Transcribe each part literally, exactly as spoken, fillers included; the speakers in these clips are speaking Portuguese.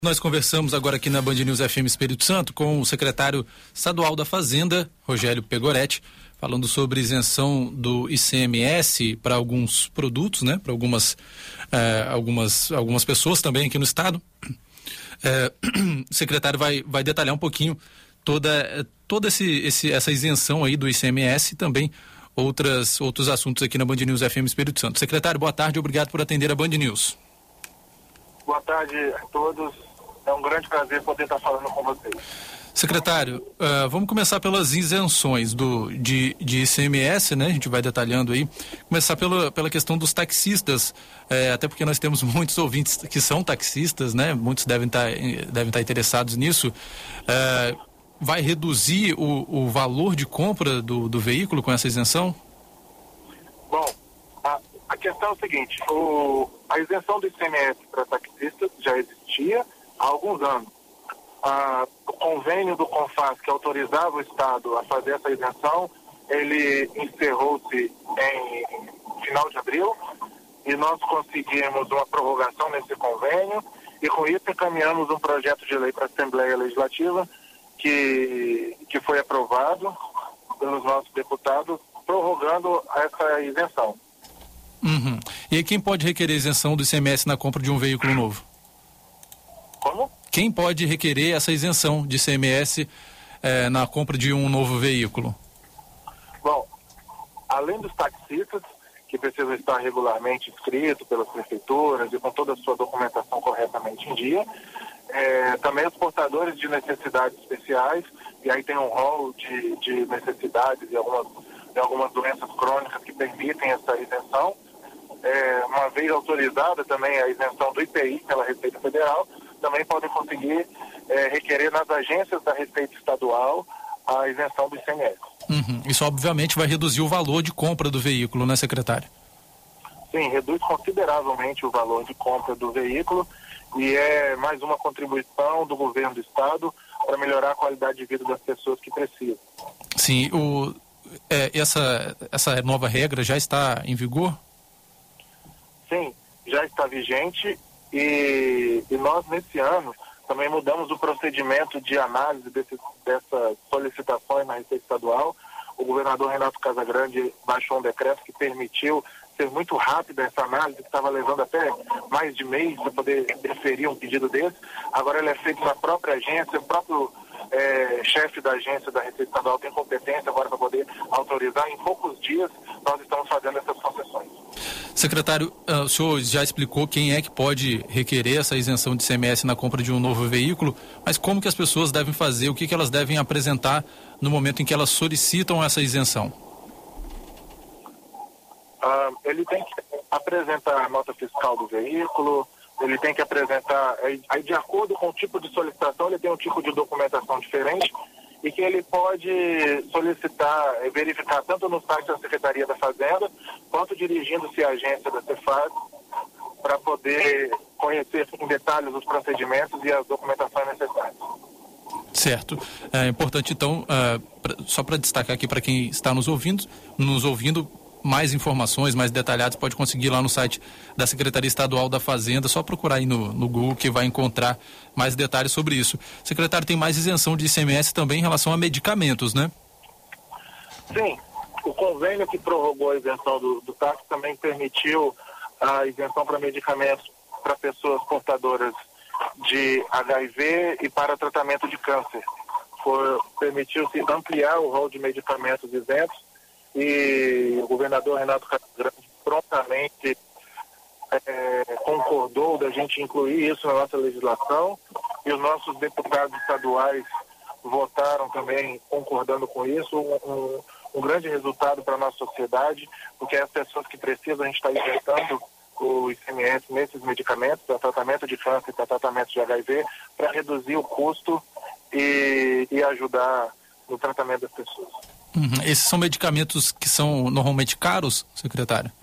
Nós conversamos agora aqui na Band News F M Espírito Santo com o secretário estadual da Fazenda, Rogério Pegoretti, falando sobre isenção do I C M S para alguns produtos, né? Para algumas, eh, algumas, algumas pessoas também aqui no estado. Eh, o secretário vai, vai detalhar um pouquinho toda, toda esse, esse, essa isenção aí do I C M S e também outras, outros assuntos aqui na Band News F M Espírito Santo. Secretário, boa tarde, obrigado por atender a Band News. Boa tarde a todos. É um grande prazer poder estar falando com vocês. Secretário, uh, vamos começar pelas isenções do, de, de I C M S, né? A gente vai detalhando aí. Começar pela, pela questão dos taxistas, eh, até porque nós temos muitos ouvintes que são taxistas, né? Muitos devem estar, devem estar interessados nisso. Uh, vai reduzir o, o valor de compra do, do veículo com essa isenção? Bom, a, a questão é o seguinte, o, a isenção do I C M S para taxistas já existia há alguns anos. Ah, o convênio do CONFAS, que autorizava o Estado a fazer essa isenção, ele encerrou-se em final de abril e nós conseguimos uma prorrogação nesse convênio e com isso encaminhamos um projeto de lei para a Assembleia Legislativa que, que foi aprovado pelos nossos deputados, prorrogando essa isenção. Uhum. E aí quem pode requerer isenção do I C M S na compra de um veículo novo? Como? Quem pode requerer essa isenção de I C M S eh, na compra de um novo veículo? Bom, além dos taxistas, que precisam estar regularmente inscritos pelas prefeituras e com toda a sua documentação corretamente em dia, eh, também os portadores de necessidades especiais, e aí tem um rol de, de necessidades e algumas, de algumas doenças crônicas que permitem essa isenção. É, uma vez autorizada também a isenção do I P I pela Receita Federal, também podem conseguir é, requerer nas agências da Receita Estadual a isenção do I C M S. Uhum. Isso obviamente vai reduzir o valor de compra do veículo, né, secretário? Sim, reduz consideravelmente o valor de compra do veículo e é mais uma contribuição do governo do estado para melhorar a qualidade de vida das pessoas que precisam. Sim, o, é, essa, essa nova regra já está em vigor? Sim, já está vigente e, e nós nesse ano também mudamos o procedimento de análise desse, dessas solicitações na Receita Estadual. O governador Renato Casagrande baixou um decreto que permitiu ser muito rápida essa análise, que estava levando até mais de mês para poder deferir um pedido desse. Agora ele é feito na própria agência, o próprio é, chefe da agência da Receita Estadual tem competência agora para poder autorizar. Em poucos dias nós estamos fazendo essas concessões. Secretário, o senhor já explicou quem é que pode requerer essa isenção de I C M S na compra de um novo veículo, mas como que as pessoas devem fazer, o que que elas devem apresentar no momento em que elas solicitam essa isenção? Ah, ele tem que apresentar a nota fiscal do veículo, ele tem que apresentar, aí de acordo com o tipo de solicitação, ele tem um tipo de documentação diferente e que ele pode solicitar, verificar tanto no site da Secretaria da Fazenda, quanto dirigindo-se à agência da Cefaz, para poder conhecer em detalhes os procedimentos e as documentações necessárias. Certo. É importante, então, uh, pra, só para destacar aqui para quem está nos ouvindo, nos ouvindo, mais informações, mais detalhadas, pode conseguir lá no site da Secretaria Estadual da Fazenda, só procurar aí no, no Google que vai encontrar mais detalhes sobre isso. Secretário, tem mais isenção de I C M S também em relação a medicamentos, né? Sim, o convênio que prorrogou a isenção do, do táxi também permitiu a isenção para medicamentos para pessoas portadoras de H I V e para tratamento de câncer. Permitiu-se ampliar o rol de medicamentos isentos e o governador Renato Casagrande prontamente é, concordou da gente incluir isso na nossa legislação e os nossos deputados estaduais votaram também concordando com isso, um, um, um grande resultado para a nossa sociedade, porque as pessoas que precisam, a gente está isentando o I C M S nesses medicamentos, para tratamento de câncer, para tratamento de H I V, para reduzir o custo e, e ajudar no tratamento das pessoas. Uhum. Esses são medicamentos que são normalmente caros, secretário?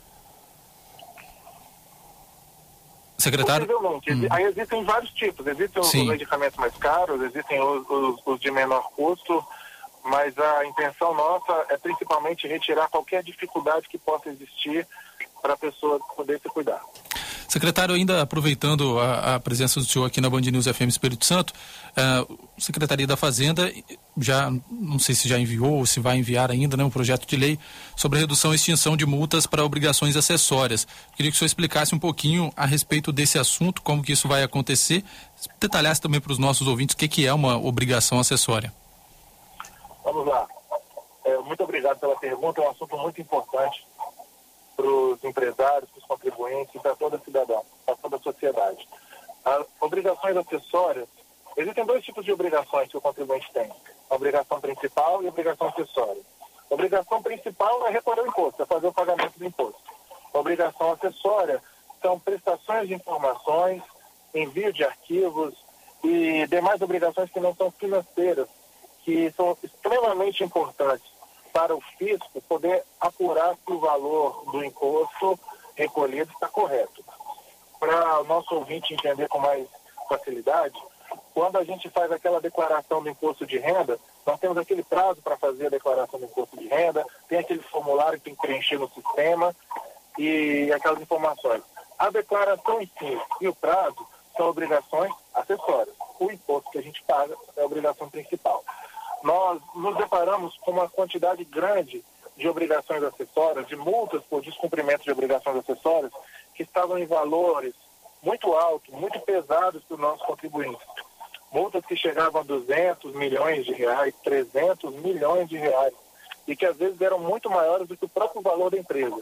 Secretário? Possivelmente. Uhum. Aí existem vários tipos. Existem Sim. os medicamentos mais caros, existem os, os, os de menor custo, mas a intenção nossa é principalmente retirar qualquer dificuldade que possa existir para a pessoa poder se cuidar. Secretário, ainda aproveitando a, a presença do senhor aqui na Band News F M Espírito Santo, uh, Secretaria da Fazenda já, não sei se já enviou ou se vai enviar ainda, né, um projeto de lei sobre a redução e extinção de multas para obrigações acessórias. Queria que o senhor explicasse um pouquinho a respeito desse assunto, como que isso vai acontecer, detalhasse também para os nossos ouvintes o que, que é uma obrigação acessória. Vamos lá. É, muito obrigado pela pergunta, é um assunto muito importante para os empresários, para os contribuintes e para toda cidadão, para toda a sociedade. As obrigações acessórias, existem dois tipos de obrigações que o contribuinte tem: a obrigação principal e a obrigação acessória. A obrigação principal é recolher o imposto, é fazer o pagamento do imposto. A obrigação acessória são prestações de informações, envio de arquivos e demais obrigações que não são financeiras, que são extremamente importantes para o fisco poder apurar se o valor do imposto recolhido está correto. Para o nosso ouvinte entender com mais facilidade, quando a gente faz aquela declaração do imposto de renda, nós temos aquele prazo para fazer a declaração do imposto de renda, tem aquele formulário que tem que preencher no sistema e aquelas informações. A declaração em si e o prazo são obrigações acessórias. O imposto que a gente paga é a obrigação principal. Nós nos deparamos com uma quantidade grande de obrigações acessórias, de multas por descumprimento de obrigações acessórias, que estavam em valores muito altos, muito pesados para os nossos contribuintes. Multas que chegavam a duzentos milhões de reais, trezentos milhões de reais, e que às vezes eram muito maiores do que o próprio valor da empresa.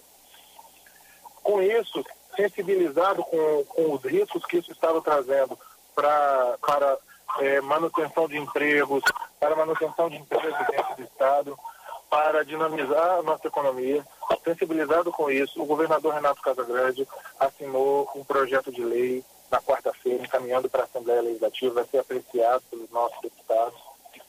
Com isso, sensibilizado com, com os riscos que isso estava trazendo pra, para é, manutenção de empregos, para manutenção de empresas dentro do Estado, para dinamizar a nossa economia, sensibilizado com isso, o governador Renato Casagrande assinou um projeto de lei na quarta-feira, encaminhando para a Assembleia Legislativa, vai ser apreciado pelos nossos deputados,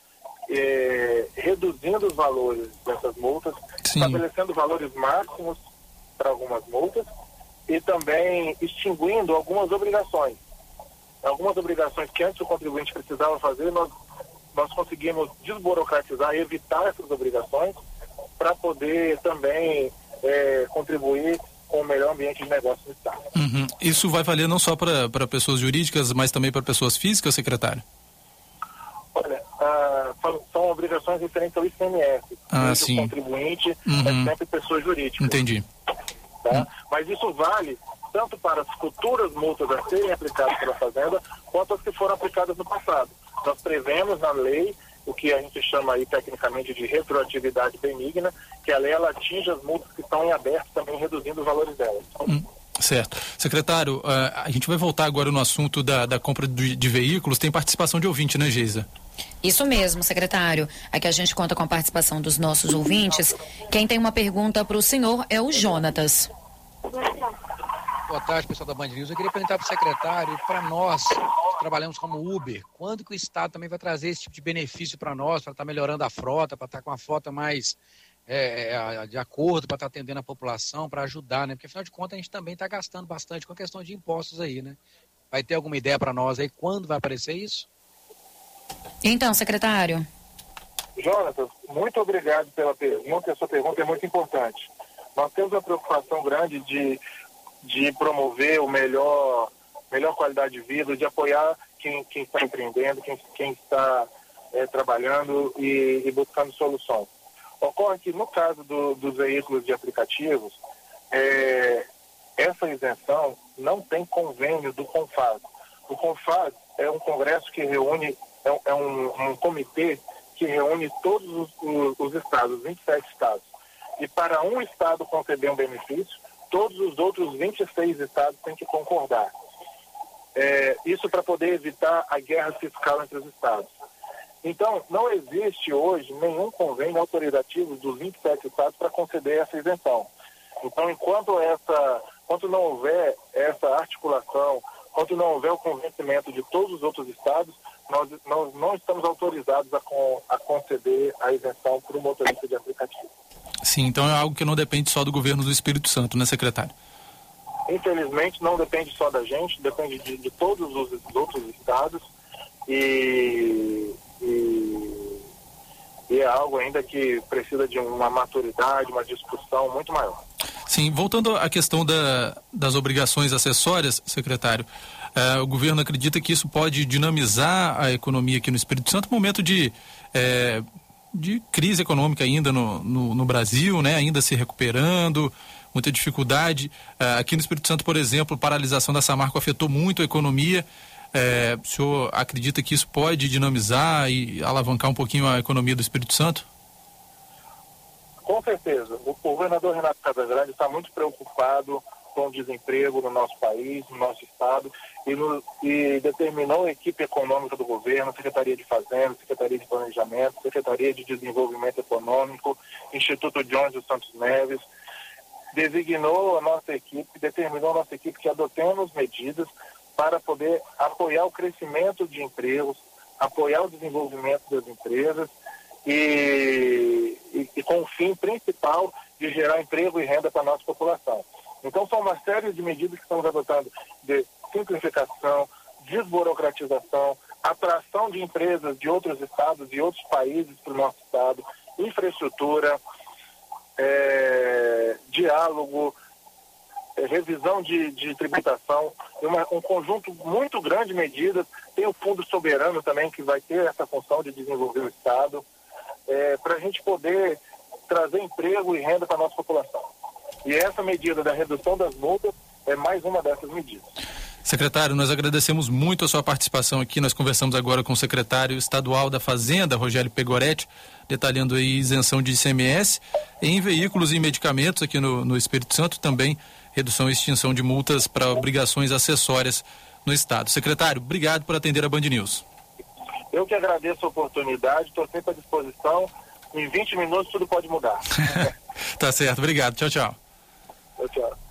é, reduzindo os valores dessas multas, Sim. estabelecendo valores máximos para algumas multas e também extinguindo algumas obrigações. Algumas obrigações que antes o contribuinte precisava fazer, nós, nós conseguimos desburocratizar e evitar essas obrigações para poder também é, contribuir com o melhor ambiente de negócio do Estado. Uhum. Isso vai valer não só para pessoas jurídicas, mas também para pessoas físicas, secretário? Olha, ah, são, são obrigações referentes ao I C M S. Ah, sim. O contribuinte uhum. é sempre pessoa jurídica. Entendi. Tá? Uhum. Mas isso vale tanto para as futuras multas a serem aplicadas pela Fazenda, quanto as que foram aplicadas no passado. Nós prevemos na lei o que a gente chama aí tecnicamente de retroatividade benigna, que a lei ela atinge as multas que estão em aberto, também reduzindo os valores delas. Hum, certo. Secretário, uh, a gente vai voltar agora no assunto da, da compra de, de veículos. Tem participação de ouvinte, né, Geisa? Isso mesmo, secretário. Aqui a gente conta com a participação dos nossos ouvintes. Quem tem uma pergunta para o senhor é o Jonatas. Boa tarde, pessoal da Band News. Eu queria perguntar para o secretário, para nós que trabalhamos como Uber, quando que o Estado também vai trazer esse tipo de benefício para nós, para estar tá melhorando a frota, para estar tá com a frota mais é, de acordo, para estar tá atendendo a população, para ajudar, né? Porque afinal de contas a gente também está gastando bastante com a questão de impostos aí, né? Vai ter alguma ideia para nós aí quando vai aparecer isso? Então, secretário. Jonatas, muito obrigado pela pergunta, a sua pergunta é muito importante. Nós temos uma preocupação grande de de promover o melhor, melhor qualidade de vida, de apoiar quem, quem está empreendendo, quem, quem está é, trabalhando e, e buscando soluções. Ocorre que no caso do, dos veículos de aplicativos, é, essa isenção não tem convênio do CONFAS. O CONFAS é um congresso que reúne, é, é um, um comitê que reúne todos os, os, os estados, vinte e sete estados. E para um estado conceder um benefício, todos os outros vinte e seis estados têm que concordar. É, isso para poder evitar a guerra fiscal entre os estados. Então, não existe hoje nenhum convênio autorizativo dos vinte e sete estados para conceder essa isenção. Então, enquanto, essa, enquanto não houver essa articulação, enquanto não houver o convencimento de todos os outros estados, nós, nós não estamos autorizados a, con, a conceder a isenção para o motorista de aplicativo. Sim, então é algo que não depende só do governo do Espírito Santo, né, secretário? Infelizmente, não depende só da gente, depende de, de todos os outros estados e, e, e é algo ainda que precisa de uma maturidade, uma discussão muito maior. Sim, voltando à questão da, das obrigações acessórias, secretário, uh, o governo acredita que isso pode dinamizar a economia aqui no Espírito Santo, momento de, eh, de crise econômica ainda no, no, no Brasil, né? Ainda se recuperando, muita dificuldade. Uh, aqui no Espírito Santo, por exemplo, a paralisação da Samarco afetou muito a economia. É, o senhor acredita que isso pode dinamizar e alavancar um pouquinho a economia do Espírito Santo? Com certeza. O governador Renato Casagrande está muito preocupado com o desemprego no nosso país, no nosso estado, e, no, e determinou a equipe econômica do governo, Secretaria de Fazenda, Secretaria de Planejamento, Secretaria de Desenvolvimento Econômico, Instituto Jones dos Santos Neves, designou a nossa equipe, determinou a nossa equipe que adotemos medidas para poder apoiar o crescimento de empregos, apoiar o desenvolvimento das empresas e, e, e com o fim principal de gerar emprego e renda para a nossa população. Então, são uma série de medidas que estamos adotando de simplificação, desburocratização, atração de empresas de outros estados e outros países para o nosso estado, infraestrutura, é, diálogo, revisão de, de tributação, uma, um conjunto muito grande de medidas. Tem o Fundo Soberano também, que vai ter essa função de desenvolver o Estado, é, para a gente poder trazer emprego e renda para a nossa população. E essa medida da redução das multas é mais uma dessas medidas. Secretário, nós agradecemos muito a sua participação aqui. Nós conversamos agora com o secretário estadual da Fazenda, Rogério Pegoretti, detalhando aí isenção de I C M S em veículos e medicamentos aqui no, no Espírito Santo, também redução e extinção de multas para obrigações acessórias no estado. Secretário, obrigado por atender a Band News. Eu que agradeço a oportunidade, estou sempre à disposição. Em vinte minutos tudo pode mudar. Tá certo, obrigado. Tchau, tchau. Tchau, tchau.